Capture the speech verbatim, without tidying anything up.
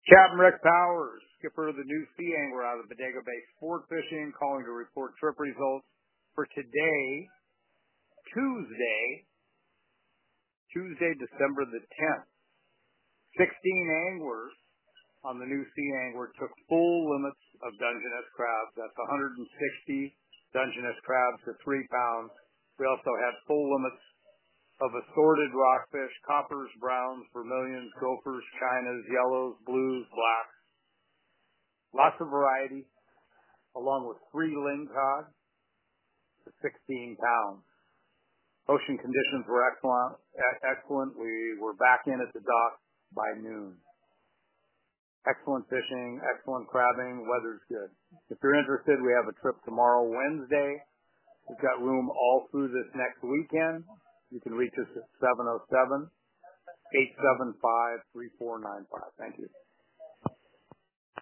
Captain Rick Powers, skipper of the New Sea Angler out of Bodega Bay Sport Fishing, calling to report trip results for today, Tuesday, Tuesday, December the tenth. sixteen anglers on the New Sea Angler took full limits of Dungeness crabs. That's one hundred sixty Dungeness crabs to three pounds. We also had full limits of assorted rockfish, coppers, browns, vermilions, gophers, chinas, yellows, blues, blacks. Lots of variety, along with three lingcod to sixteen pounds. Ocean conditions were excellent. Excellent. We were back in at the dock by noon. Excellent fishing, excellent crabbing, weather's good. If you're interested, we have a trip tomorrow, Wednesday. We've got room all through this next weekend. You can reach us at seven oh seven, eight seven five, three four nine five. Thank you.